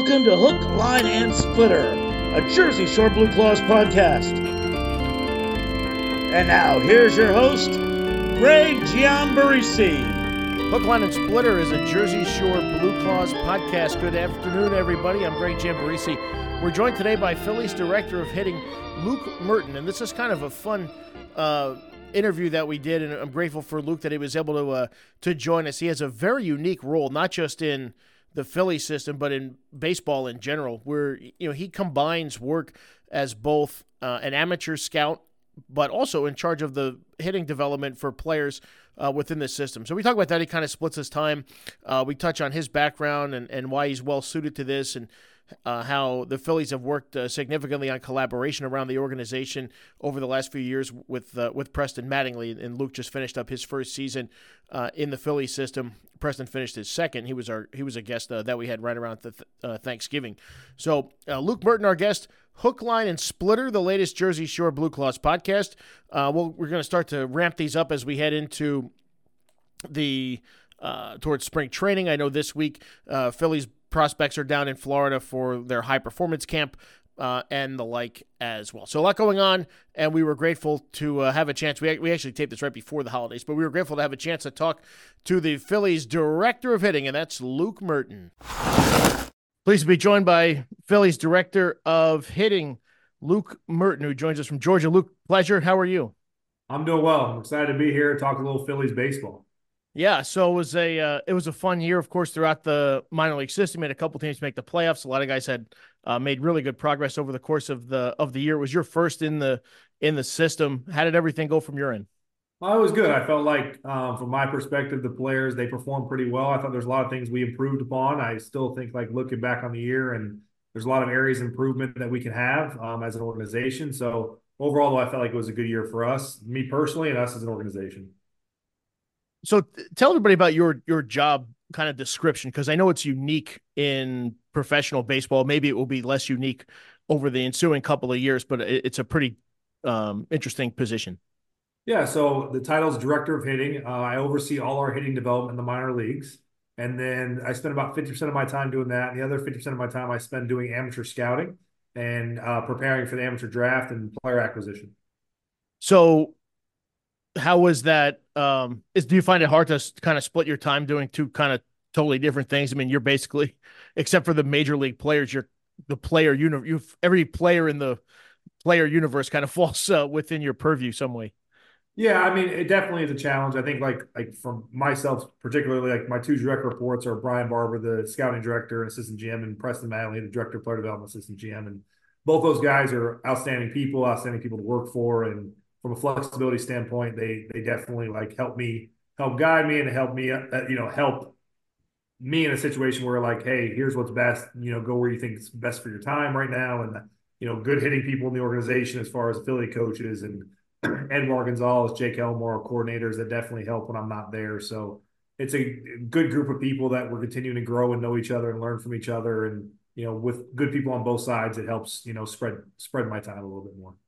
welcome to Hook, Line, and Splitter, a Jersey Shore Blue Claws podcast. And now, here's your host, Greg Giambarisi. Hook, Line, and Splitter is a Jersey Shore Blue Claws podcast. Good afternoon, everybody. I'm Greg Giambarisi. We're joined today by Phillies Director of Hitting, Luke Merton, and this is kind of a fun interview that we did, and I'm grateful for Luke that he was able to join us. He has a very unique role, not just in the Philly system, but in baseball in general, where he combines work as both an amateur scout, but also in charge of the hitting development for players within the system. So we talk about that. He kind of splits his time. We touch on his background and why he's well suited to this, and how the Phillies have worked significantly on collaboration around the organization over the last few years with Preston Mattingly. And Luke just finished up his first season in the Philly system. Preston finished his second. He was a guest that we had right around Thanksgiving. So Luke Merton, our guest. Hook, Line, and Splitter, the latest Jersey Shore Blue Claws podcast. We're going to start to ramp these up as we head into the towards spring training. I know this week Phillies prospects are down in Florida for their high performance camp and the like as well. So a lot going on, and we were grateful to have a chance. We actually taped this right before the holidays, but we were grateful to have a chance to talk to the Phillies Director of Hitting, and that's Luke Merton. Pleased to be joined by Phillies Director of Hitting, Luke Merton, who joins us from Georgia. Luke, pleasure. How are you? I'm doing well. I'm excited to be here and talk a little Phillies baseball. Yeah, so it was a fun year, of course, throughout the minor league system. We had a couple teams make the playoffs. A lot of guys had made really good progress over the course of the year. It was your first in the system. How did everything go from your end? It was good. I felt like, from my perspective, the players, they performed pretty well. I thought there's a lot of things we improved upon. I still think, like, looking back on the year, and there's a lot of areas of improvement that we can have as an organization. So overall, though, I felt like it was a good year for us, me personally, and us as an organization. So tell everybody about your job kind of description, because I know it's unique in professional baseball. Maybe it will be less unique over the ensuing couple of years, but it's a pretty interesting position. Yeah, so the title is Director of Hitting. I oversee all our hitting development in the minor leagues. And then I spend about 50% of my time doing that. And the other 50% of my time I spend doing amateur scouting and preparing for the amateur draft and player acquisition. So how was that? Do you find it hard to kind of split your time doing two kind of totally different things? I mean, you're basically, except for the major league players, you're the player universe. Every player in the player universe kind of falls within your purview some way. Yeah, I mean, it definitely is a challenge. I think like from myself, particularly, like my two direct reports are Brian Barber, the scouting director and assistant GM, and Preston Mattingly, the director of player development assistant GM. And both those guys are outstanding people to work for. And from a flexibility standpoint, they definitely help guide me, and help me, help me in a situation where, like, hey, here's what's best, go where you think it's best for your time right now. And, good hitting people in the organization as far as affiliate coaches and Edward Gonzalez, Jake Elmore, coordinators that definitely help when I'm not there. So it's a good group of people that we're continuing to grow and know each other and learn from each other. And, with good people on both sides, it helps, spread my time a little bit more.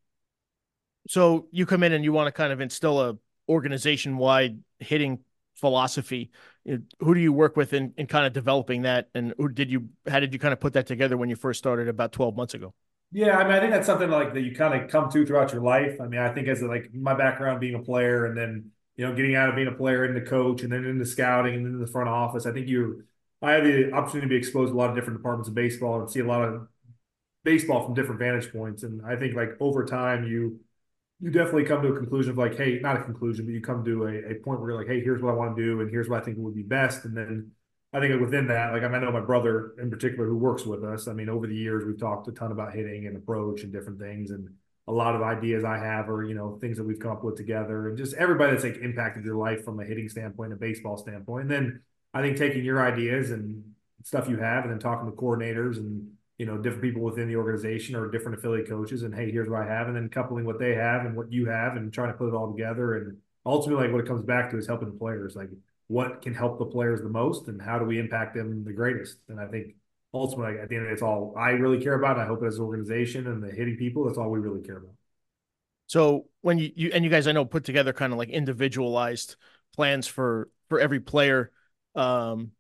So you come in and you want to kind of instill a organization-wide hitting philosophy. Who do you work with in kind of developing that? And how did you kind of put that together when you first started about 12 months ago? Yeah, I mean, I think that's something that you kind of come to throughout your life. I mean, I think as my background being a player, and then, getting out of being a player into coach, and then into scouting, and then into the front office, I think I had the opportunity to be exposed to a lot of different departments of baseball and see a lot of baseball from different vantage points. And I think over time, you definitely come to a conclusion of hey, not a conclusion, but you come to a point where you're like, hey, here's what I want to do, and here's what I think would be best. And then I think within that, I know my brother in particular who works with us. I mean, over the years, we've talked a ton about hitting and approach and different things. And a lot of ideas I have are, things that we've come up with together, and just everybody that's impacted your life from a hitting standpoint, a baseball standpoint. And then I think taking your ideas and stuff you have, and then talking to coordinators and, different people within the organization or different affiliate coaches, and hey, here's what I have, and then coupling what they have and what you have and trying to put it all together. And ultimately, what it comes back to is helping the players. What can help the players the most, and how do we impact them the greatest? And I think ultimately, at the end of it, it's all I really care about. And I hope as an organization and the hitting people, that's all we really care about. So when you guys, I know, put together kind of individualized plans for every player,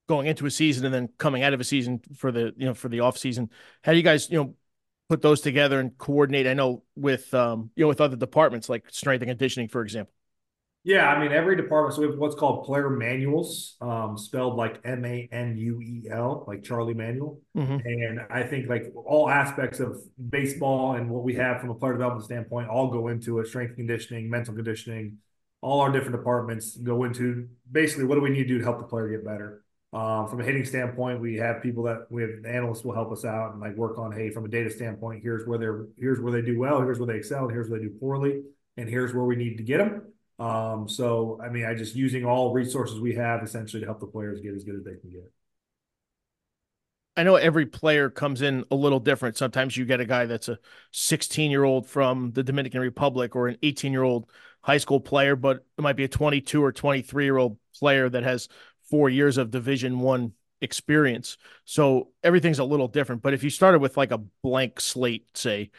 going into a season and then coming out of a season for the off season. How do you guys, put those together and coordinate? I know with, with other departments like strength and conditioning, for example. Yeah, I mean every department. So we have what's called player manuals, spelled like Manuel, like Charlie Manuel. Mm-hmm. And I think like all aspects of baseball and what we have from a player development standpoint all go into it: strength conditioning, mental conditioning. All our different departments go into basically what do we need to do to help the player get better. From a hitting standpoint, we have analysts will help us out and like work on, hey, from a data standpoint, here's where they do well, here's where they excel, and here's where they do poorly, and here's where we need to get them. So I mean, I just using all resources we have essentially to help the players get as good as they can get. I know every player comes in a little different. Sometimes you get a guy that's a 16-year-old from the Dominican Republic or an 18-year-old high school player, but it might be a 22 or 23-year-old player that has 4 years of Division I experience. So everything's a little different. But if you started with like a blank slate, say,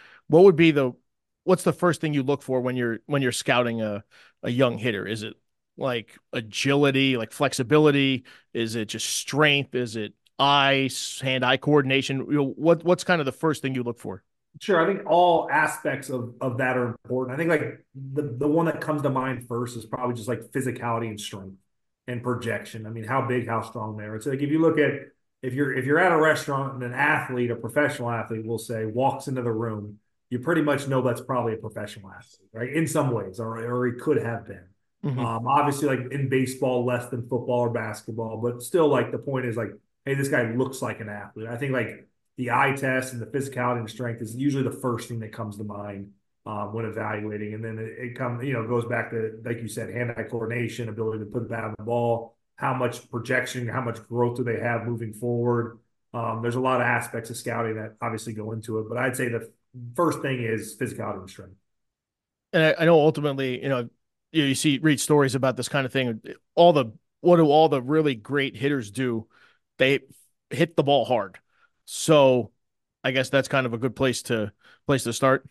what's the first thing you look for when you're scouting a young hitter? Is it like agility, like flexibility? Is it just strength? Is it hand-eye coordination? What's kind of the first thing you look for? Sure, I think all aspects of that are important. I think like the one that comes to mind first is probably just like physicality and strength and projection. I mean, how big, how strong they are. It's like if you look at if you're at a restaurant and an athlete, a professional athlete, will say walks into the room, you pretty much know that's probably a professional athlete, right? In some ways, or he could have been. Mm-hmm. Obviously, like in baseball, less than football or basketball, but still, like the point is like, hey, this guy looks like an athlete. I think like the eye test and the physicality and strength is usually the first thing that comes to mind when evaluating, and then it comes, goes back to like you said, hand-eye coordination, ability to put the bat on the ball, how much projection, how much growth do they have moving forward. There's a lot of aspects of scouting that obviously go into it, but I'd say the first thing is physicality and strength. And I know ultimately, you read stories about this kind of thing. What do all the really great hitters do? They hit the ball hard. So I guess that's kind of a good place to start.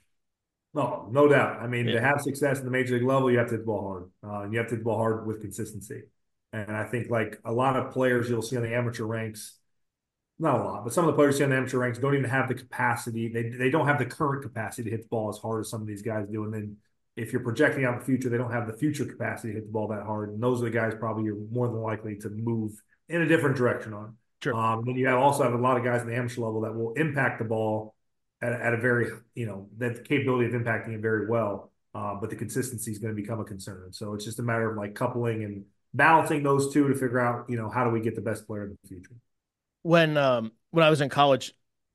No doubt. I mean, Yeah. to have success in the major league level, you have to hit the ball hard. And you have to hit the ball hard with consistency. And I think like a lot of players you'll see on the amateur ranks, not a lot, but some of the players you see on the amateur ranks don't even have the capacity. They don't have the current capacity to hit the ball as hard as some of these guys do. And then if you're projecting out the future, they don't have the future capacity to hit the ball that hard. And those are the guys probably you're more than likely to move in a different direction on. Sure. Then you also have a lot of guys at the amateur level that will impact the ball at a very, that the capability of impacting it very well. But the consistency is going to become a concern. So it's just a matter of like coupling and balancing those two to figure out, how do we get the best player in the future. When I was in college,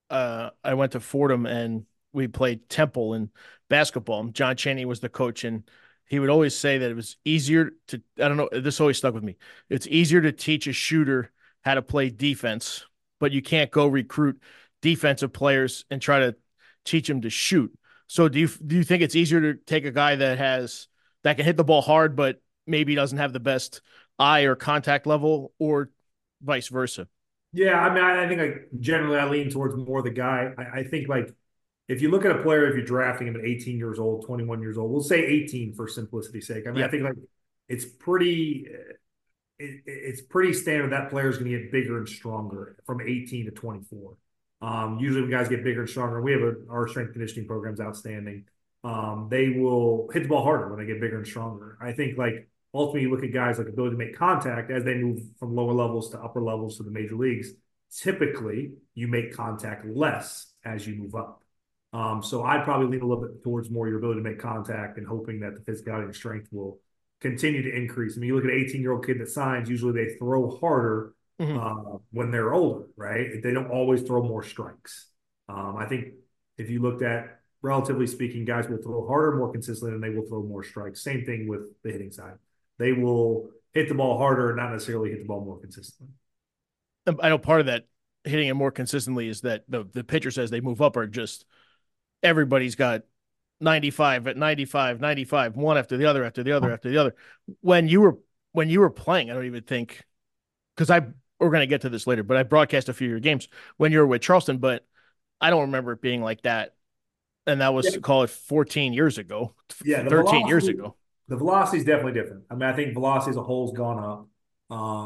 I went to Fordham and we played Temple in basketball. John Chaney was the coach, and he would always say that it was easier to, I don't know, this always stuck with me. It's easier to teach a shooter how to play defense, but you can't go recruit defensive players and try to teach them to shoot. So do you think it's easier to take a guy that can hit the ball hard, but maybe doesn't have the best eye or contact level, or vice versa? Yeah, I mean, I think like generally I lean towards more the guy. I think like if you look at a player, if you're drafting him at 18 years old, 21 years old, we'll say 18 for simplicity's sake. I mean, I think like it's pretty standard that player is going to get bigger and stronger from 18 to 24. Usually when guys get bigger and stronger, we have our strength conditioning program's outstanding. They will hit the ball harder when they get bigger and stronger. I think like ultimately you look at guys like ability to make contact as they move from lower levels to upper levels to the major leagues. Typically you make contact less as you move up. So I'd probably lean a little bit towards more your ability to make contact and hoping that the physicality and strength will continue to increase. I mean, you look at an 18-year-old kid that signs, usually they throw harder when they're older, right? They don't always throw more strikes. I think if you looked at, relatively speaking, guys will throw harder more consistently and they will throw more strikes. Same thing with the hitting side. They will hit the ball harder and not necessarily hit the ball more consistently. I know part of that hitting it more consistently is that the pitcher says they move up, or just everybody's got 95 at 95, 95, one after the other, after the other, after the other. When you were playing, I don't even think, because we're going to get to this later, but I broadcast a few of your games when you were with Charleston, but I don't remember it being like that. And that was, call it 14 years ago, 13 years ago. The velocity is definitely different. I mean, I think velocity as a whole has gone up.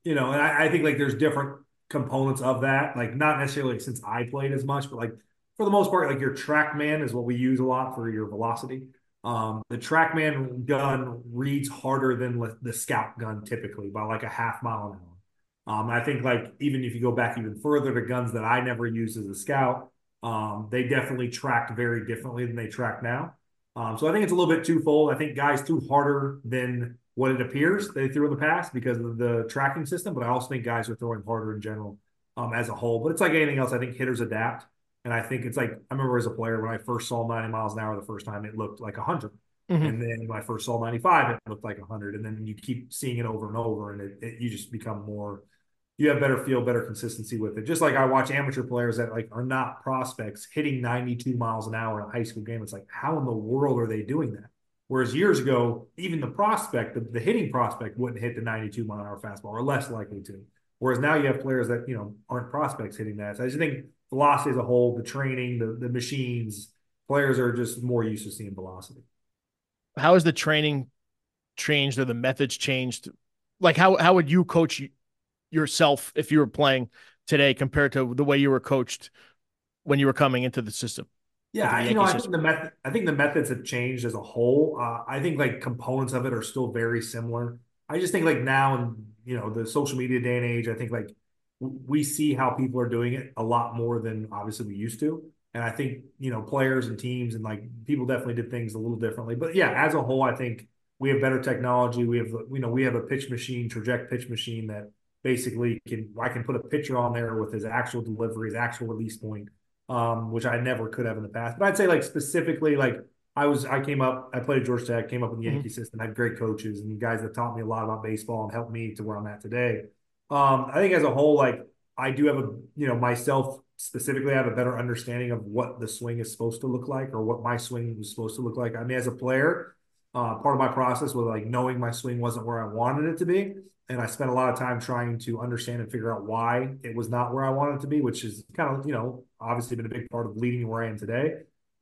and I think like there's different components of that. Like not necessarily since I played as much, but like for the most part, like your TrackMan is what we use a lot for your velocity. The TrackMan gun reads harder than the Scout gun typically by like a half mile an hour. I think like even if you go back even further to guns that I never used as a Scout, they definitely tracked very differently than they track now. So I think it's a little bit twofold. I think guys threw harder than what it appears they threw in the past because of the tracking system, but I also think guys are throwing harder in general as a whole. But it's like anything else. I think hitters adapt. And I think it's like, I remember as a player, when I first saw 90 miles an hour the first time, it looked like 100. Mm-hmm. And then when I first saw 95, it looked like 100. And then you keep seeing it over and over, and you just become more, you have better feel, better consistency with it. Just like I watch amateur players that like are not prospects hitting 92 miles an hour in a high school game. It's like, how in the world are they doing that? Whereas years ago, even the prospect, the hitting prospect wouldn't hit the 92-mile-an-hour fastball, or less likely to. Whereas now you have players that, aren't prospects hitting that. So I just think velocity as a whole, the training, the machines, players are just more used to seeing velocity. How has the training changed or the methods changed? Like how would you coach yourself if you were playing today compared to the way you were coached when you were coming into the system? Yeah, I think the methods have changed as a whole. I think like components of it are still very similar. I just think like now in the social media day and age, I think like we see how people are doing it a lot more than obviously we used to. And I think players and teams and like people definitely did things a little differently. But yeah, as a whole, I think we have better technology. We have a pitch machine, Traject pitch machine that basically I can put a pitcher on there with his actual delivery, his actual release point. Which I never could have in the past. But I'd say like specifically, like I played at Georgia Tech, came up in the Yankee system, had great coaches and guys that taught me a lot about baseball and helped me to where I'm at today. I think as a whole, like I do have myself specifically, I have a better understanding of what the swing is supposed to look like or what my swing was supposed to look like. I mean, as a player, part of my process was like knowing my swing wasn't where I wanted it to be. And I spent a lot of time trying to understand and figure out why it was not where I wanted it to be, which is kind of, obviously been a big part of leading where I am today.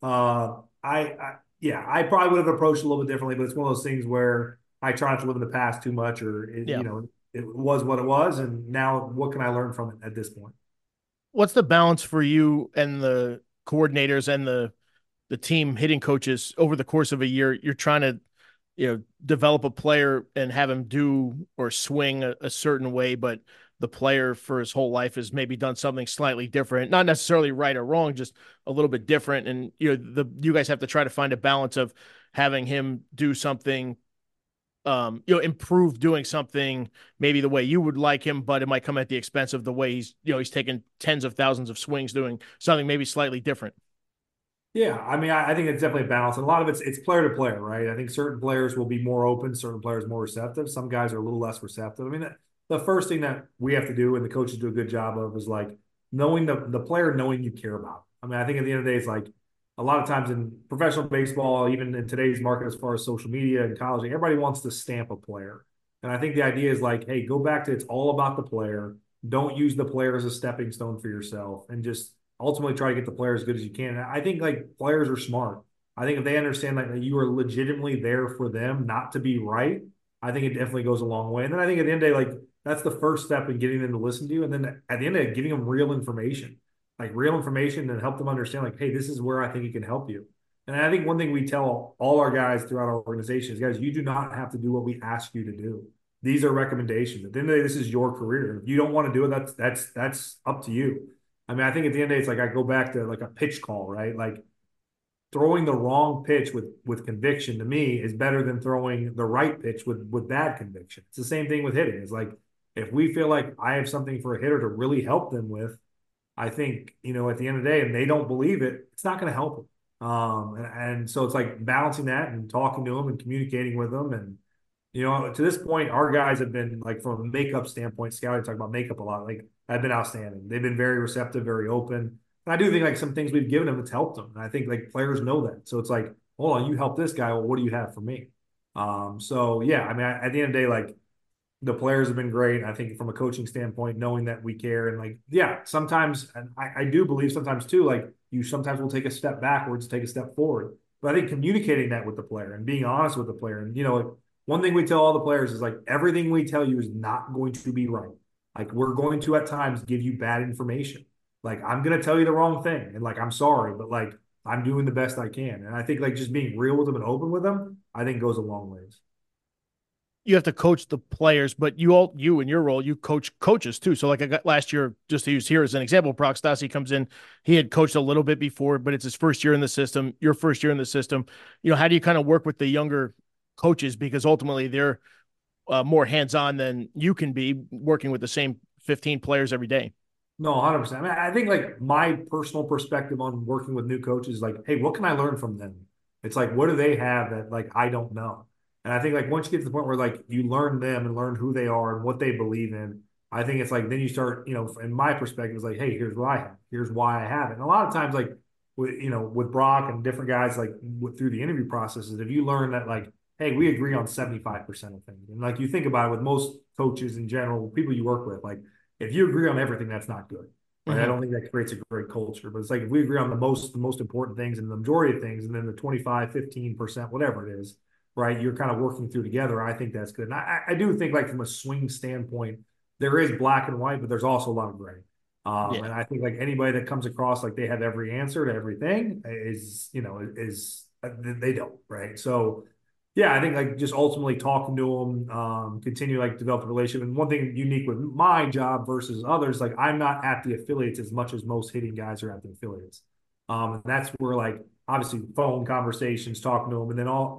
I probably would have approached it a little bit differently, but it's one of those things where I try not to live in the past too much, or it was what it was, and now what can I learn from it at this point? What's the balance for you and the coordinators and the team hitting coaches over the course of a year? You're trying to develop a player and have him do or swing a certain way, but the player for his whole life has maybe done something slightly different, not necessarily right or wrong, just a little bit different. And, you guys have to try to find a balance of having him do something, improve doing something maybe the way you would like him, but it might come at the expense of the way he's taken tens of thousands of swings doing something maybe slightly different. Yeah, I mean, I think it's definitely a balance. And a lot of it's player to player, right? I think certain players will be more open, certain players more receptive. Some guys are a little less receptive. I mean, the first thing that we have to do, and the coaches do a good job of, is like knowing the player, knowing you care about. I mean, I think at the end of the day, it's like a lot of times in professional baseball, even in today's market, as far as social media and college, everybody wants to stamp a player. And I think the idea is like, hey, go back to it's all about the player. Don't use the player as a stepping stone for yourself, and just ultimately try to get the player as good as you can. And I think like players are smart. I think if they understand that you are legitimately there for them, not to be right, I think it definitely goes a long way. And then I think at the end of the day, like that's the first step in getting them to listen to you. And then at the end of it, giving them real information and help them understand like, hey, this is where I think it can help you. And I think one thing we tell all our guys throughout our organization is, guys, you do not have to do what we ask you to do. These are recommendations. At the end of the day, this is your career. If you don't want to do it, that's up to you. I mean, I think at the end of the day, it's like I go back to like a pitch call, right? Like throwing the wrong pitch with conviction to me is better than throwing the right pitch with bad conviction. It's the same thing with hitting. It's like if we feel like I have something for a hitter to really help them with, I think, at the end of the day, and they don't believe it, it's not going to help them. And so it's like balancing that and talking to them and communicating with them. And, to this point, our guys have been like, from a makeup standpoint, scouting, talk about makeup a lot, like have been outstanding. They've been very receptive, very open. And I do think like some things we've given them, it's helped them. And I think like players know that. So it's like, hold on, you help this guy. Well, what do you have for me? So yeah, I mean, at the end of the day, like the players have been great. I think from a coaching standpoint, knowing that we care and like, yeah, sometimes, and I do believe sometimes too, like you sometimes will take a step backwards, take a step forward. But I think communicating that with the player and being honest with the player and, like one thing we tell all the players is like everything we tell you is not going to be right. Like we're going to at times give you bad information. Like I'm going to tell you the wrong thing, and like I'm sorry, but like I'm doing the best I can. And I think like just being real with them and open with them, I think goes a long ways. You have to coach the players, but you in your role, you coach coaches too. So like I got last year, just to use here as an example, Brock Stassi comes in, he had coached a little bit before, but it's his first year in the system, your first year in the system. How do you kind of work with the younger coaches? Because ultimately they're more hands-on than you can be working with the same 15 players every day. No, 100%. I mean, I think like my personal perspective on working with new coaches is like, hey, what can I learn from them? It's like, what do they have that like I don't know? And I think like once you get to the point where like you learn them and learn who they are and what they believe in, I think it's like then you start, in my perspective, it's like, hey, here's what I have, here's why I have it. And a lot of times, like with Brock and different guys, like through the interview processes, if you learn that like, hey, we agree on 75% of things, and like you think about it with most coaches in general, people you work with, like if you agree on everything, that's not good. Right? Mm-hmm. I don't think that creates a great culture, but it's like if we agree on the most important things and the majority of things, and then the 25, 15%, whatever it is, right? You're kind of working through together. I think that's good. And I do think like from a swing standpoint, there is black and white, but there's also a lot of gray. And I think like anybody that comes across like they have every answer to everything is they don't, right? So yeah, I think like just ultimately talking to them, continue like develop a relationship. And one thing unique with my job versus others, like I'm not at the affiliates as much as most hitting guys are at the affiliates. And that's where like obviously phone conversations, talking to them, and then all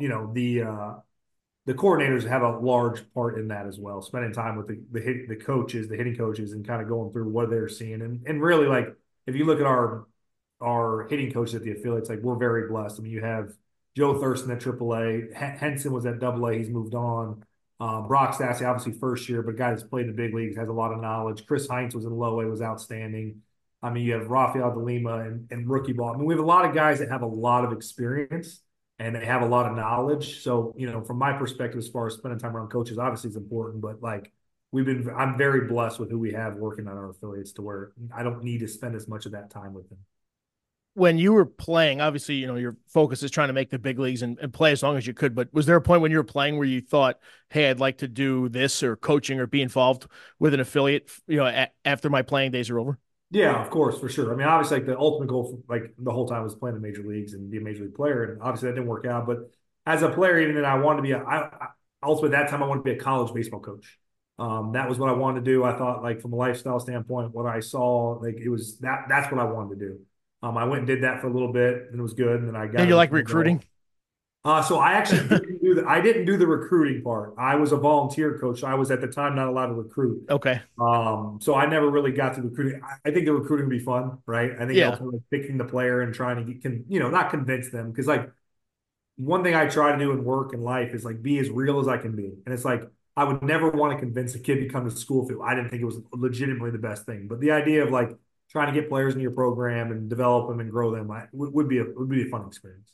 the coordinators have a large part in that as well, spending time with the coaches, the hitting coaches, and kind of going through what they're seeing. And really like if you look at our hitting coaches at the affiliates, like we're very blessed. I mean, you have Joe Thurston at AAA, Henson was at AA, he's moved on. Brock Stassi, obviously first year, but a guy that's played in the big leagues, has a lot of knowledge. Chris Heinz was in low A, was outstanding. I mean, you have Rafael de Lima and rookie ball. I mean, we have a lot of guys that have a lot of experience and they have a lot of knowledge. So, from my perspective, as far as spending time around coaches, obviously it's important, but like I'm very blessed with who we have working on our affiliates to where I don't need to spend as much of that time with them. When you were playing, obviously, your focus is trying to make the big leagues and play as long as you could. But was there a point when you were playing where you thought, hey, I'd like to do this or coaching or be involved with an affiliate, after my playing days are over? Yeah, of course, for sure. I mean, obviously, like the ultimate goal, like the whole time was playing the major leagues and be a major league player. And obviously that didn't work out. But as a player, even then I wanted to be ultimately at that time, I wanted to be a college baseball coach. That was what I wanted to do. I thought like from a lifestyle standpoint, what I saw, like it was that's what I wanted to do. I went and did that for a little bit and it was good. And then I got. And you like recruiting? So I actually didn't do the recruiting part. I was a volunteer coach. So I was at the time not allowed to recruit. Okay. So I never really got to recruiting. I think the recruiting would be fun, right? I think ultimately picking the player and trying to not convince them, because like one thing I try to do in work and life is like be as real as I can be. And it's like I would never want to convince a kid to come to school if I didn't think it was legitimately the best thing. But the idea of like trying to get players in your program and develop them and grow them would be a fun experience.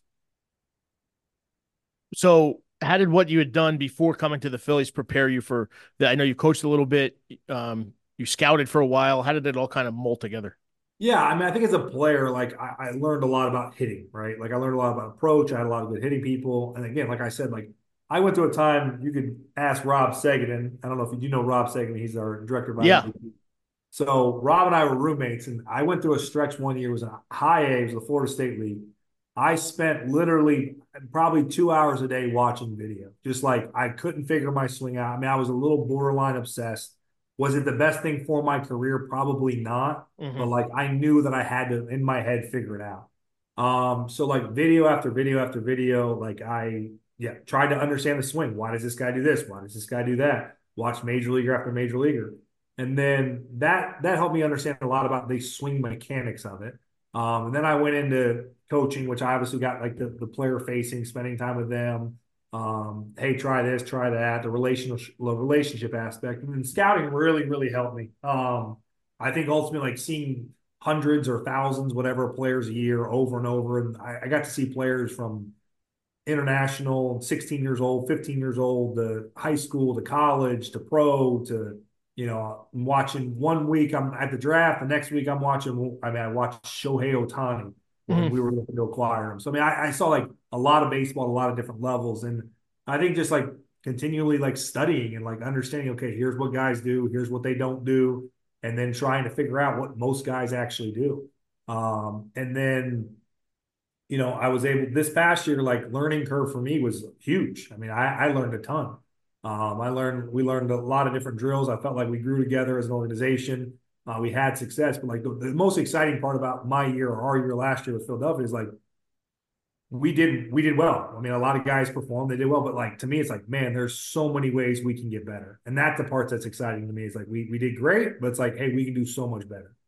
So how did what you had done before coming to the Phillies prepare you for that? I know you coached a little bit. You scouted for a while. How did it all kind of mold together? Yeah, I mean, I think as a player, like I learned a lot about hitting, right? Like I learned a lot about approach. I had a lot of good hitting people. And again, like I said, like I went to a time you could ask Rob Seguin. I don't know if you know Rob Seguin. He's our director of yeah. So Rob and I were roommates, and I went through a stretch one year. It was a high A, it was the Florida State League. I spent literally probably 2 hours a day watching video. Just like I couldn't figure my swing out. I mean, I was a little borderline obsessed. Was it the best thing for my career? Probably not. Mm-hmm. But like I knew that I had to, in my head, figure it out. So like video after video after video, like I tried to understand the swing. Why does this guy do this? Why does this guy do that? Watch major leaguer after major leaguer. And then that helped me understand a lot about the swing mechanics of it. And then I went into coaching, which I obviously got like the player facing, spending time with them. Hey, try this, try that, the relationship aspect. And then scouting really, really helped me. I think ultimately like seeing hundreds or thousands, whatever players a year over and over. And I got to see players from international, 16 years old, 15 years old, to high school, to college, to pro, to I'm watching 1 week I'm at the draft, the next week I watched Shohei Ohtani when we were looking to acquire him. So I mean, I saw like a lot of baseball, a lot of different levels, and I think just like continually like studying and like understanding, okay, here's what guys do, here's what they don't do, and then trying to figure out what most guys actually do. And then, I was able this past year, like learning curve for me was huge. I mean, I learned a ton. We learned a lot of different drills. I felt like we grew together as an organization. We had success, but like the most exciting part about my year or our year last year with Philadelphia is like we did well. I mean, a lot of guys performed, they did well, but like to me, it's like, man, there's so many ways we can get better. And that's the part that's exciting to me. Is like we did great, but it's like, hey, we can do so much better.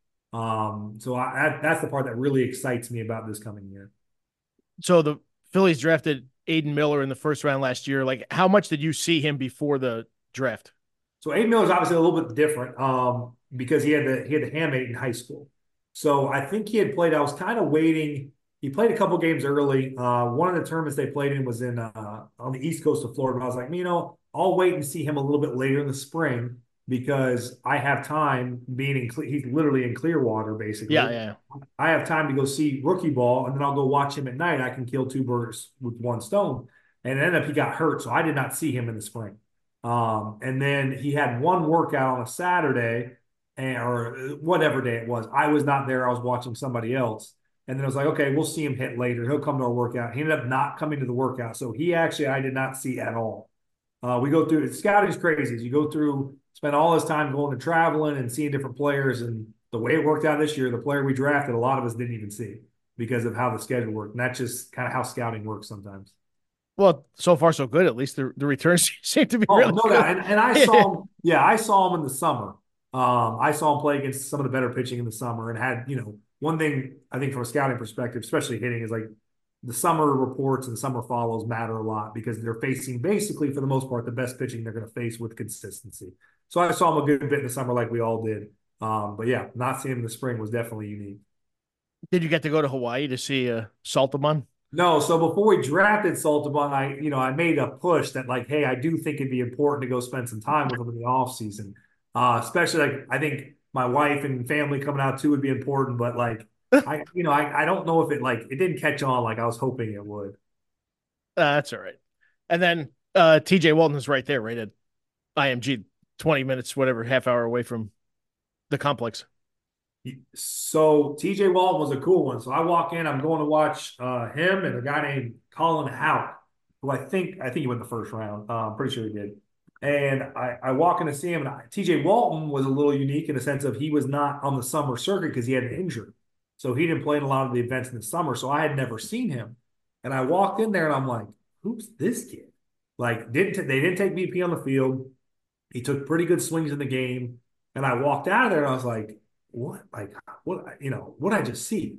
That's the part that really excites me about this coming year. So the Phillies drafted Aiden Miller in the first round last year. Like, how much did you see him before the draft? So Aiden Miller is obviously a little bit different because he had the hamate in high school. So I think he had played. I was kind of waiting. He played a couple games early. One of the tournaments they played in was in on the east coast of Florida. I was like, I'll wait and see him a little bit later in the spring because I have time being he's literally in Clearwater, basically. Yeah. I have time to go see rookie ball, and then I'll go watch him at night. I can kill two birds with one stone. And it ended up he got hurt, so I did not see him in the spring. And then he had one workout on a Saturday or whatever day it was. I was not there. I was watching somebody else. And then I was like, okay, we'll see him hit later. He'll come to our workout. He ended up not coming to the workout. So I did not see at all. We go through, scouting is crazy. You go through, spend all this time going and traveling and seeing different players. And the way it worked out this year, the player we drafted, a lot of us didn't even see because of how the schedule worked. And that's just kind of how scouting works sometimes. Well, so far so good. At least the returns seem to be really good. And I saw him. Yeah, I saw him in the summer. I saw him play against some of the better pitching in the summer, and had one thing I think from a scouting perspective, especially hitting, is like the summer reports and summer follows matter a lot because they're facing basically for the most part the best pitching they're going to face with consistency. So I saw him a good bit in the summer like we all did. But yeah, not seeing him in the spring was definitely unique. Did you get to go to Hawaii to see Saltamon? No, so before we drafted Saltamon, I made a push that like, hey, I do think it'd be important to go spend some time with him in the off season. Especially like I think my wife and family coming out too would be important, but like I don't know if it didn't catch on like I was hoping it would. That's all right. And then TJ Walton is right there, right at IMG, 20 minutes, whatever, half hour away from the complex. So TJ Walton was a cool one. So I walk in, I'm going to watch him and a guy named Colin Houck, who I think he went in the first round. I'm pretty sure he did. And I walk in to see him, and TJ Walton was a little unique in the sense of he was not on the summer circuit because he had an injury. So he didn't play in a lot of the events in the summer. So I had never seen him. And I walked in there and I'm like, who's this kid? Like, they didn't take BP on the field. He took pretty good swings in the game. And I walked out of there and I was like, what I just see?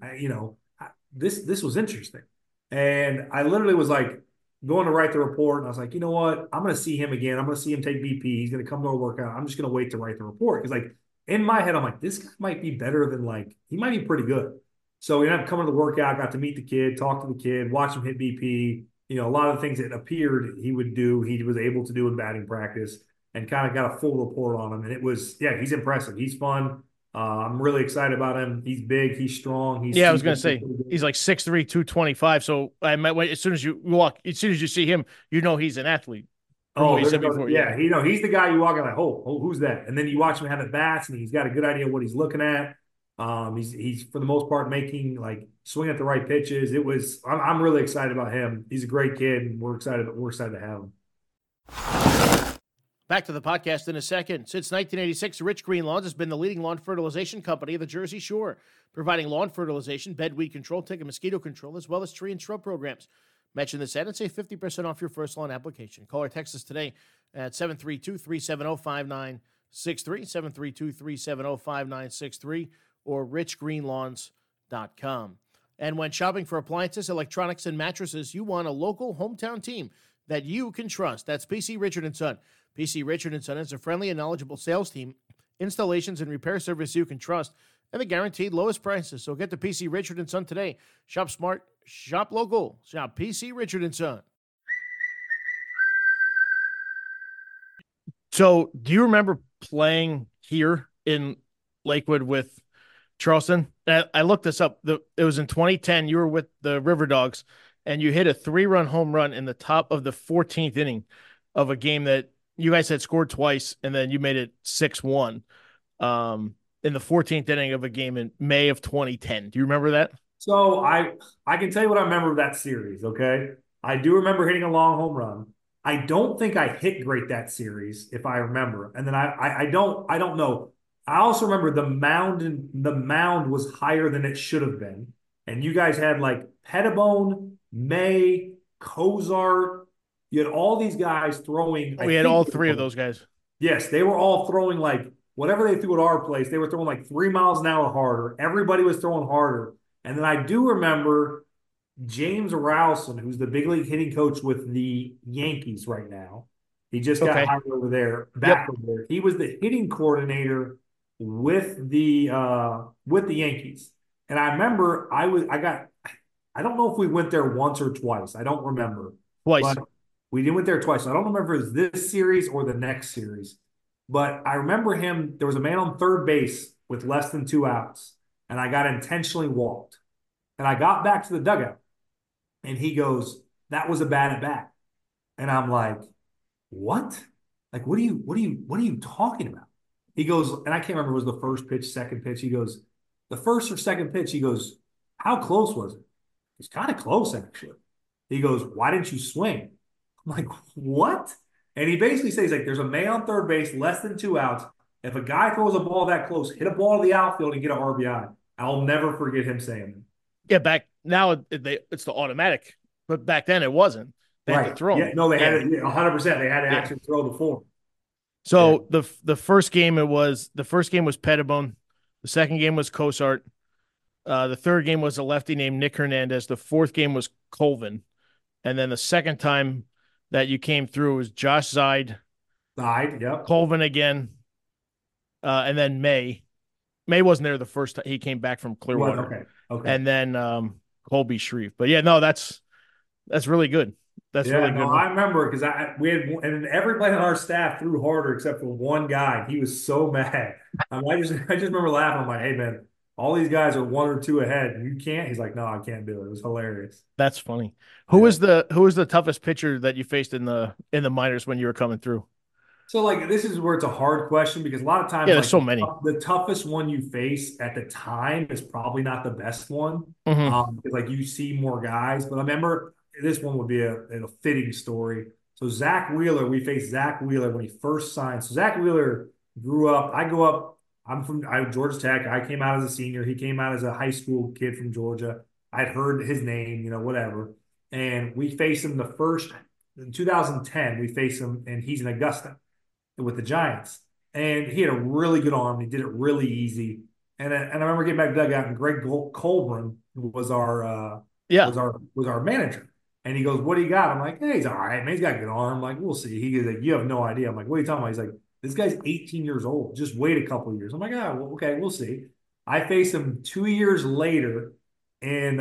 This was interesting. And I literally was like going to write the report. And I was like, you know what? I'm going to see him again. I'm going to see him take BP. He's going to come to our workout. I'm just going to wait to write the report. Because like in my head, I'm like, this guy might be better than he might be pretty good. So we ended up coming to the workout, got to meet the kid, talk to the kid, watch him hit BP. A lot of the things that appeared he would do, he was able to do in batting practice, and kind of got a full report on him. And it was, he's impressive. He's fun. I'm really excited about him. He's big. He's strong. I was going to say, he's like 6'3", 225. So as soon as you see him, he's an athlete. He's the guy you walk in like, oh, who's that? And then you watch him have at bats, and he's got a good idea of what he's looking at. He's for the most part making swing at the right pitches. I'm really excited about him. He's a great kid, and we're excited to have him. Back to the podcast in a second. Since 1986, Rich Green Lawns has been the leading lawn fertilization company of the Jersey Shore, providing lawn fertilization, bed weed control, tick and mosquito control, as well as tree and shrub programs. Mention this ad and save 50% off your first lawn application. Call or text us today at 732-370-5963, 732-370-5963, or richgreenlawns.com. And when shopping for appliances, electronics, and mattresses, you want a local hometown team that you can trust. That's PC Richard & Son. PC Richard & Son is a friendly and knowledgeable sales team, installations and repair service you can trust, and the guaranteed lowest prices. So get to PC Richard & Son today. Shop smart, shop local, shop PC Richard & Son. So do you remember playing here in Lakewood with Charleston? I looked this up. It was in 2010. You were with the River Dogs, and you hit a 3-run home run in the top of the 14th inning of a game that you guys had scored twice, and then you made it 6-1 in the 14th inning of a game in May of 2010. Do you remember that? So I can tell you what I remember of that series, okay? I do remember hitting a long home run. I don't think I hit great that series, if I remember. And then I don't know. I also remember the mound was higher than it should have been. And you guys had like Pettibone, May, Cozart. You had all these guys throwing. We had all three of those guys. Yes, they were all throwing like whatever they threw at our place, they were throwing like 3 miles an hour harder. Everybody was throwing harder. And then I do remember James Rowson, who's the big league hitting coach with the Yankees right now. He just got hired over there, back over there. He was the hitting coordinator with the Yankees. And I remember I don't know if we went there once or twice. I don't remember. Twice. But we went there twice. I don't remember if it was this series or the next series. But I remember there was a man on third base with less than 2 outs, and I got intentionally walked. And I got back to the dugout, and he goes, "That was a bad at bat." And I'm like, "What? Like, what are you talking about?" He goes, and I can't remember if it was the first pitch, second pitch. He goes, "The first or second pitch." He goes, "How close was it?" It's kind of close, actually. He goes, "Why didn't you swing?" I'm like, "What?" And he basically says, like, there's a man on third base, less than 2 outs. If a guy throws a ball that close, hit a ball to the outfield and get an RBI. I'll never forget him saying that. Yeah, back now it's the automatic, but back then it wasn't. They had to throw. Yeah, no, they had it 100%. They had to actually throw the form. So the first game was Pettibone. The second game was Cozart. The third game was a lefty named Nick Hernandez. The fourth game was Colvin. And then the second time that you came through was Josh Zeid. Yep. Colvin again. And then May. May wasn't there the first time. He came back from Clearwater. Okay. And then Colby Shreve. But yeah, no, that's really good. That's really good. I remember because we had, and everybody on our staff threw harder except for one guy. He was so mad. I just remember laughing. I'm like, "Hey man, all these guys are 1 or 2 ahead, and you can't." He's like, "No, I can't do it." It was hilarious. That's funny. Who was the toughest pitcher that you faced in the minors when you were coming through? So like this is where it's a hard question because a lot of times there's so many. The toughest one you face at the time is probably not the best one. Mm-hmm. Because like you see more guys. But I remember this one would be a fitting story. So Zach Wheeler, we faced Zach Wheeler when he first signed. So Zach Wheeler grew up. I'm from Georgia Tech. I came out as a senior. He came out as a high school kid from Georgia. I'd heard his name, whatever. And we faced him in 2010. We faced him, and he's in Augusta with the Giants. And he had a really good arm. He did it really easy. And I remember getting back to dugout, and Greg Colburn was our manager. And he goes, "What do you got?" I'm like, "Hey, he's all right, man. He's got a good arm." I'm like, "We'll see." He goes, like, "You have no idea." I'm like, "What are you talking about?" He's like, "This guy's 18 years old. Just wait a couple of years." I'm like, "Ah, well, okay, we'll see." I face him 2 years later in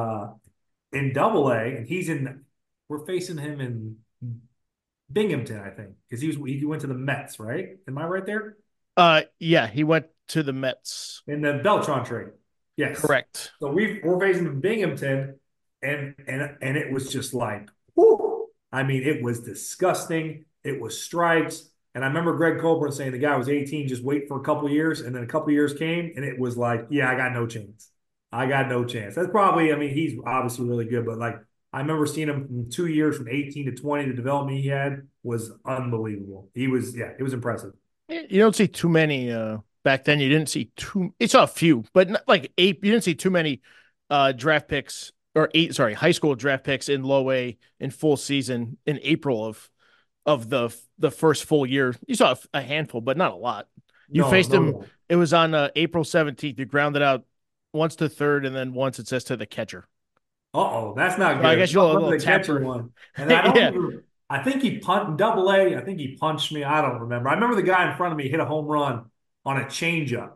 Double A, and we're facing him in Binghamton, I think, because he went to the Mets, right? Am I right there? Yeah, he went to the Mets in the Beltran trade. Yes, correct. So we're facing him in Binghamton, and it was just like, whoo! I mean, it was disgusting. It was strikes, and I remember Greg Colburn saying the guy was 18, just wait for a couple of years, and then a couple of years came, and it was like, yeah, I got no chance. That's probably, I mean, he's obviously really good, but like, I remember seeing him from 2 years, from 18 to 20, the development he had was unbelievable. It was impressive. You don't see too many back then. You didn't see it's a few, but not like 8. You didn't see too many draft picks high school draft picks in low A in full season in April of the first full year. You saw a handful, but not a lot. You faced him. It was on April 17th. You grounded out once to third, and then once it says to the catcher. That's not good. I guess you'll have a little catcher one. And I think he punched Double A. I think he punched me. I don't remember. I remember the guy in front of me hit a home run on a changeup,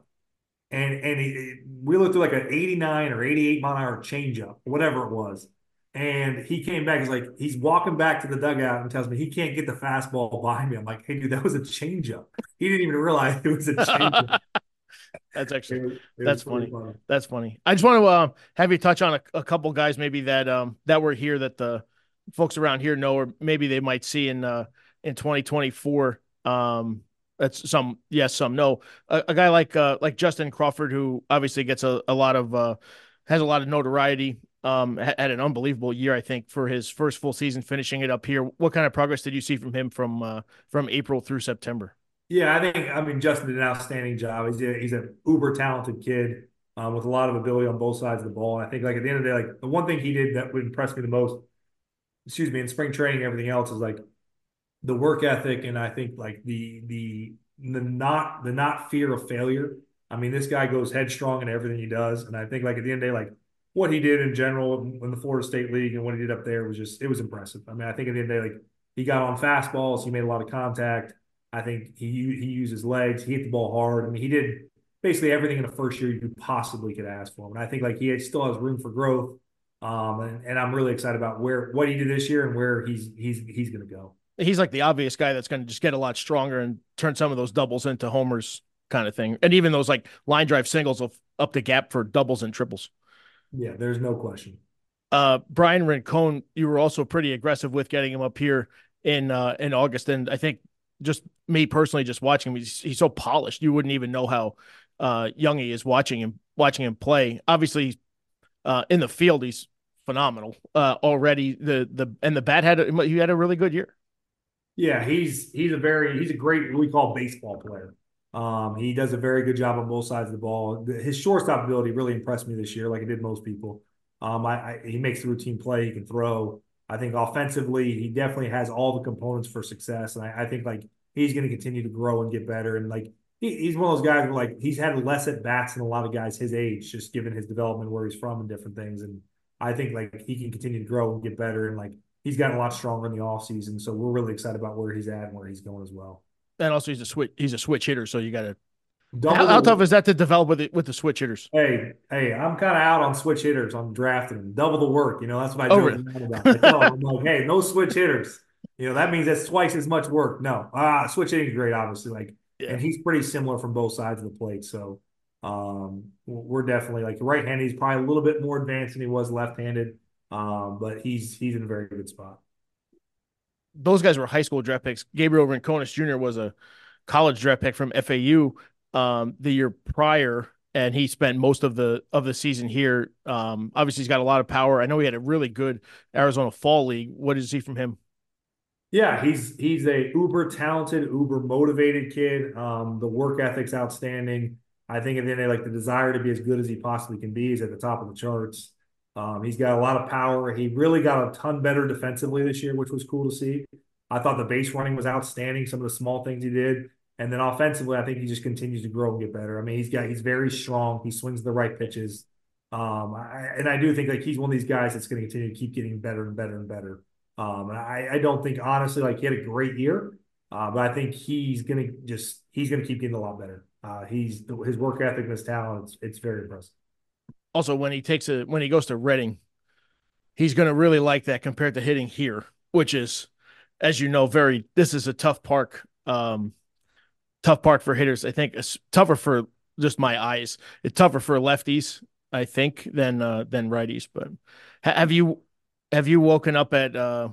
and we looked at like an 89 or 88 mile an hour changeup, whatever it was. And he came back. He's walking back to the dugout and tells me he can't get the fastball behind me. I'm like, "Hey, dude, that was a changeup." He didn't even realize it was a changeup. That's actually that's funny. That's funny. I just want to have you touch on a couple guys maybe that were here that the folks around here know, or maybe they might see in in 2024. That's some yes, some no. A guy like Justin Crawford, who obviously gets a lot of has a lot of notoriety. Had an unbelievable year, I think, for his first full season, finishing it up here. What kind of progress did you see from him from April through September? Yeah, I mean, Justin did an outstanding job. He's an uber talented kid with a lot of ability on both sides of the ball. And I think, like, at the end of the day, like, the one thing he did that would impress me the most, excuse me, in spring training, everything else is like the work ethic, and I think like the not fear of failure. I mean, this guy goes headstrong in everything he does, and I think like at the end of the day, like what he did in general in the Florida State League and what he did up there was just, it was impressive. I mean, I think at the end of the day, like he got on fastballs, he made a lot of contact. I think he used his legs, he hit the ball hard. I mean, he did basically everything in the first year you possibly could ask for him, and I think like still has room for growth. And I'm really excited about what he did this year and where he's going to go. He's like the obvious guy that's going to just get a lot stronger and turn some of those doubles into homers kind of thing. And even those like line drive singles will up the gap for doubles and triples. Yeah, there's no question. Brian Rincon, you were also pretty aggressive with getting him up here in August. And I think just me personally, just watching him, he's so polished. You wouldn't even know how young he is watching him play. Obviously, in the field, he's phenomenal already. The bat he had a really good year. Yeah, he's a great what we call baseball player. He does a very good job on both sides of the ball. His shortstop ability really impressed me this year, like it did most people. He makes the routine play. He can throw. I think offensively, he definitely has all the components for success, and I think like he's going to continue to grow and get better. And like he's one of those guys where like he's had less at bats than a lot of guys his age, just given his development, where he's from, and different things. And I think like he can continue to grow and get better, and like he's gotten a lot stronger in the offseason. So we're really excited about where he's at and where he's going as well. And also he's a switch hitter, so you got to. How tough is that to develop with the switch hitters? Hey, I'm kind of out on switch hitters. I'm drafting them. Double the work. That's what I Oh, joke really? about. I tell them, I'm like, hey, no switch hitters. That means that's twice as much work. No, switch hitting is great, obviously. Like, Yeah. and he's pretty similar from both sides of the plate. So, we're definitely like right-handed. He's probably a little bit more advanced than he was left-handed. But he's in a very good spot. Those guys were high school draft picks. Gabriel Rincones Jr. was a college draft pick from FAU the year prior, and he spent most of the season here. Obviously, he's got a lot of power. I know he had a really good Arizona Fall League. What did you see from him? Yeah, he's a uber talented, uber motivated kid. The work ethic's outstanding. I think at the end of the day, like the desire to be as good as he possibly can be is at the top of the charts. He's got a lot of power. He really got a ton better defensively this year, which was cool to see. I thought the base running was outstanding, some of the small things he did. And then offensively, I think he just continues to grow and get better. I mean, he's very strong. He swings the right pitches. And I do think like he's one of these guys that's going to continue to keep getting better and better and better. And I don't think honestly like he had a great year, but I think he's going to keep getting a lot better. His work ethic and his talent, it's very impressive. Also, when he goes to Reading, he's going to really like that compared to hitting here, which is, as you know, this is a tough park. Tough park for hitters. I think it's tougher for just my eyes. It's tougher for lefties, I think, than righties. But have you woken up at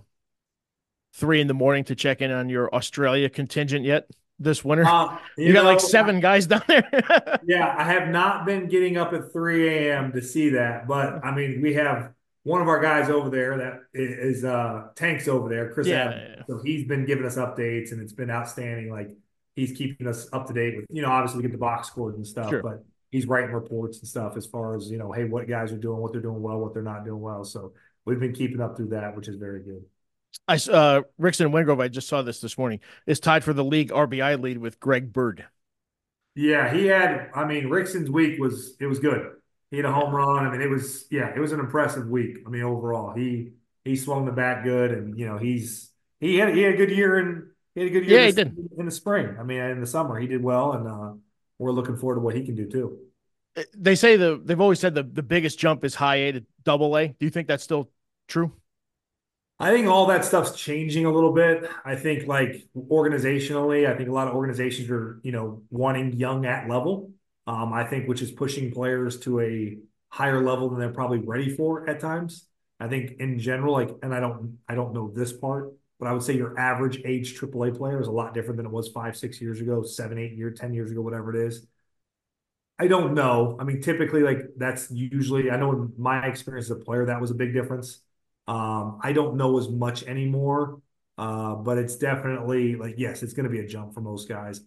3 a.m. to check in on your Australia contingent yet this winter? You got like 7 guys down there. Yeah, I have not been getting up at 3 a.m. to see that, but I mean, we have one of our guys over there that is Tanks over there, Chris Adams. So he's been giving us updates, and it's been outstanding. Like he's keeping us up to date with, obviously we get the box scores and stuff, but he's writing reports and stuff as far as, hey, what guys are doing, what they're doing well, what they're not doing well. So we've been keeping up through that, which is very good. Rickson Wingrove, I just saw this morning, is tied for the league RBI lead with Greg Bird. Yeah, Rickson's week was good. He had a home run. I mean, it was an impressive week. I mean, overall, he swung the bat good, and he had a good year he did in the spring. I mean, in the summer he did well, and we're looking forward to what he can do too. They say they've always said the biggest jump is high A to double A. Do you think that's still true? I think all that stuff's changing a little bit. I think like organizationally, I think a lot of organizations are, wanting young at level. I think which is pushing players to a higher level than they're probably ready for at times. I think in general, like, and I don't know this part, but I would say your average age AAA player is a lot different than it was 5, 6 years ago, 7, 8 years, 10 years ago, whatever it is. I don't know. I mean, typically, like that's usually, I know in my experience as a player, that was a big difference. I don't know as much anymore, but it's definitely like, yes, it's going to be a jump for most guys.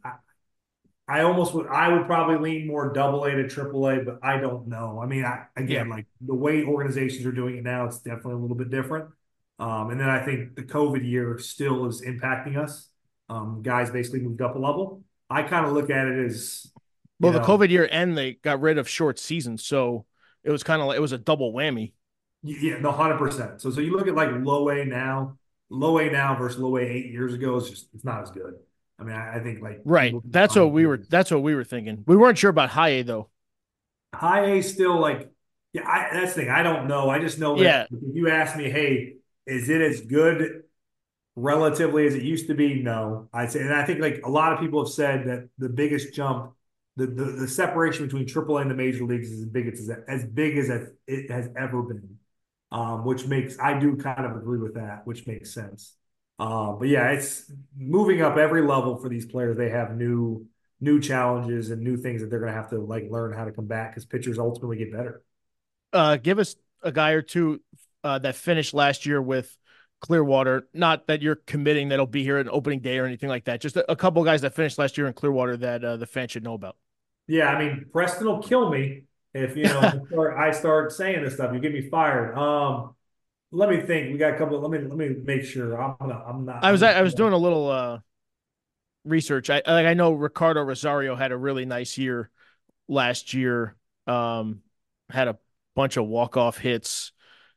I would probably lean more double A to triple A, but I don't know. I mean, Yeah. again, like the way organizations are doing it now, it's definitely a little bit different. And then I think the COVID year still is impacting us. Guys basically moved up a level. I kind of look at it as, Well, the COVID year and they got rid of short seasons, so it was kind of like it was a double whammy. yeah, no, 100%. So you look at like low A now versus low A 8 years ago, it's not as good. I mean, I think like Right. people That's what we were. That's what we were thinking. We weren't sure about high A though. high A still like, yeah, that's the thing. I don't know. I just know Yeah. that if you ask me, hey, is it as good relatively as it used to be? No, I'd say, and I think like a lot of people have said that the biggest jump, the separation between AAA and the major leagues is as big as it has ever been, which makes I do kind of agree with that, which makes sense. But yeah, it's moving up every level for these players. They have new challenges and new things that they're going to have to like learn how to combat because pitchers ultimately get better. Give us a guy or two that finished last year with Clearwater. Not that you're committing that'll be here at opening day or anything like that. Just a couple guys that finished last year in Clearwater that the fans should know about. Yeah, I mean Preston will kill me if I start saying this stuff. You get me fired. Let me think. We got a couple. Let me make sure. I'm not. I was doing a little research. I know Ricardo Rosario had a really nice year last year. Had a bunch of walk-off hits.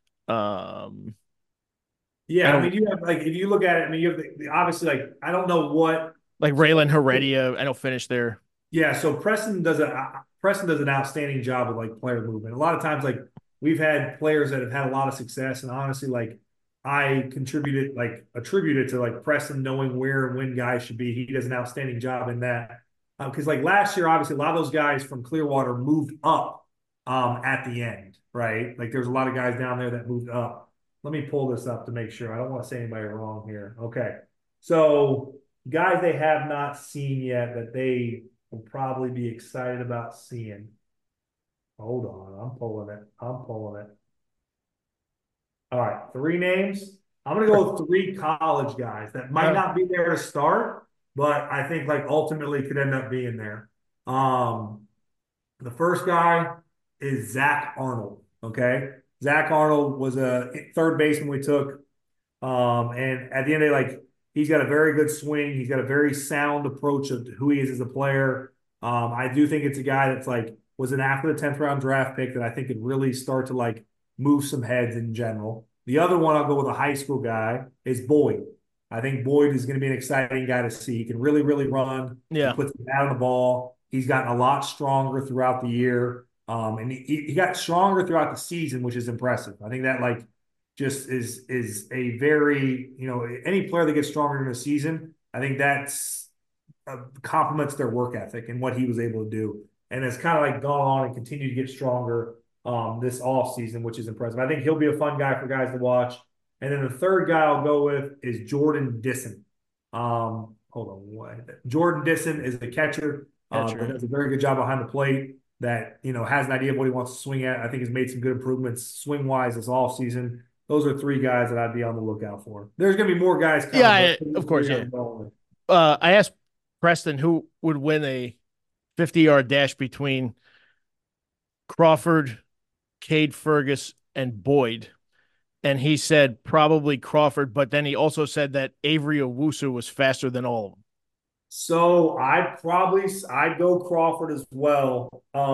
Yeah, I mean, you have like if you look at it, I mean, you have obviously like I don't know what like Raylan Heredia. I don't finish there. Yeah, so Preston does an outstanding job with like player movement. A lot of times, like we've had players that have had a lot of success, and honestly, like I attributed to like Preston knowing where and when guys should be. He does an outstanding job in that because like last year, obviously, a lot of those guys from Clearwater moved up at the end, right? Like there's a lot of guys down there that moved up. Let me pull this up to make sure. I don't want to say anybody wrong here. Okay, so guys they have not seen yet that they will probably be excited about seeing. Hold on, I'm pulling it. All right, 3 names. I'm gonna go with 3 college guys that might not be there to start, but I think like ultimately could end up being there. The first guy is Zach Arnold. Okay, Zach Arnold was a third baseman we took, and at the end of the day, like he's got a very good swing. He's got a very sound approach of who he is as a player. I do think it's a guy that's like was an after the 10th round draft pick that I think could really start to like move some heads in general. The other one I'll go with a high school guy is Boyd. I think Boyd is going to be an exciting guy to see. He can really, really run. Yeah. He puts the bat on the ball. He's gotten a lot stronger throughout the year. And he got stronger throughout the season, which is impressive. I think that like just is a very, any player that gets stronger in a season, I think that's complements their work ethic and what he was able to do. And it's kind of like gone on and continued to get stronger this off season, which is impressive. I think he'll be a fun guy for guys to watch. And then the third guy I'll go with is Jordan Disson. Hold on, what? Jordan Disson is a catcher that does a very good job behind the plate. That has an idea of what he wants to swing at. I think has made some good improvements swing wise this off season. Those are 3 guys that I'd be on the lookout for. There's going to be more guys coming. Yeah, of course. Yeah. I asked Preston who would win a 50-yard dash between Crawford, Cade Fergus, and Boyd. And he said probably Crawford, but then he also said that Avery Owusu was faster than all of them. So I'd go Crawford as well.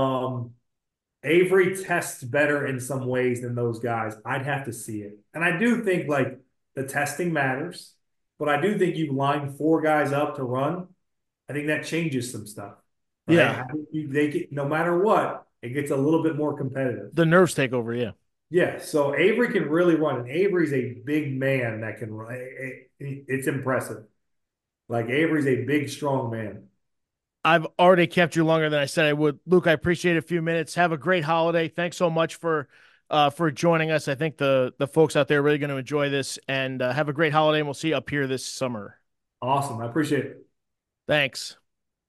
Avery tests better in some ways than those guys. I'd have to see it. And I do think like the testing matters, but I do think you line 4 guys up to run. I think that changes some stuff. Right? Yeah. They get, no matter what, it gets a little bit more competitive. The nerves take over, yeah. Yeah, so Avery can really run, and Avery's a big man that can run. It's impressive. Like Avery's a big, strong man. I've already kept you longer than I said I would. Luke, I appreciate a few minutes. Have a great holiday. Thanks so much for for joining us. I think the folks out there are really going to enjoy this, and have a great holiday, and we'll see you up here this summer. Awesome. I appreciate it. Thanks.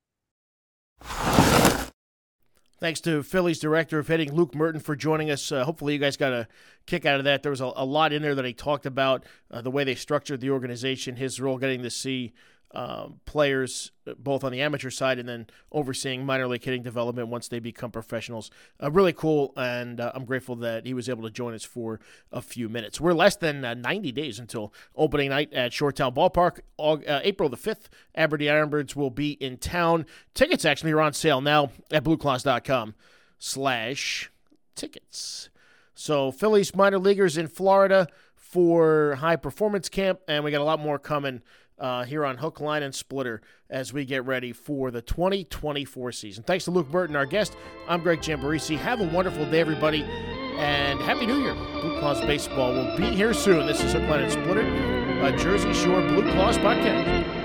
Thanks to Phillies Director of Hitting, Luke Merton, for joining us. Hopefully you guys got a kick out of that. There was a lot in there that he talked about, the way they structured the organization, his role getting to see players both on the amateur side and then overseeing minor league hitting development once they become professionals. Really cool, and I'm grateful that he was able to join us for a few minutes. We're less than 90 days until opening night at Shoretown Ballpark. April the 5th, Aberdeen Ironbirds will be in town. Tickets actually are on sale now at blueclaws.com/tickets. So Phillies minor leaguers in Florida for high performance camp, and we got a lot more coming here on Hook, Line, and Splitter as we get ready for the 2024 season. Thanks to Luke Merton, our guest. I'm Greg Giambarisi. Have a wonderful day, everybody, and Happy New Year. Blue Claws Baseball will be here soon. This is Hook, Line, and Splitter, a Jersey Shore Blue Claws podcast.